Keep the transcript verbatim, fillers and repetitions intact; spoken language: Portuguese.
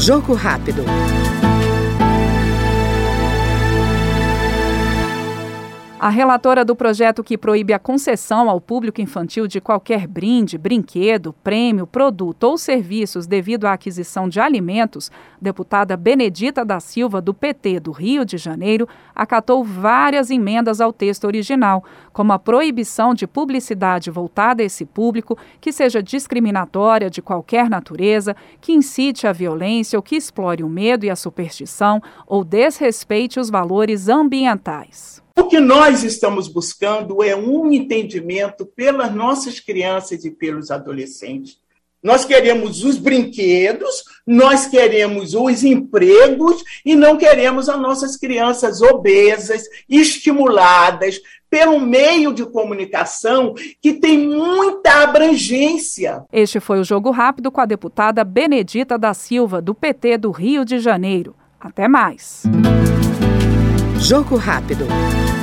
Jogo rápido. A relatora do projeto que proíbe a concessão ao público infantil de qualquer brinde, brinquedo, prêmio, produto ou serviços devido à aquisição de alimentos, deputada Benedita da Silva, do P T do Rio de Janeiro, acatou várias emendas ao texto original, como a proibição de publicidade voltada a esse público, que seja discriminatória de qualquer natureza, que incite a violência ou que explore o medo e a superstição ou desrespeite os valores ambientais. O que nós estamos buscando é um entendimento pelas nossas crianças e pelos adolescentes. Nós queremos os brinquedos, nós queremos os empregos e não queremos as nossas crianças obesas, estimuladas pelo meio de comunicação que tem muita abrangência. Este foi o Jogo Rápido com a deputada Benedita da Silva, do P T do Rio de Janeiro. Até mais. Jogo rápido.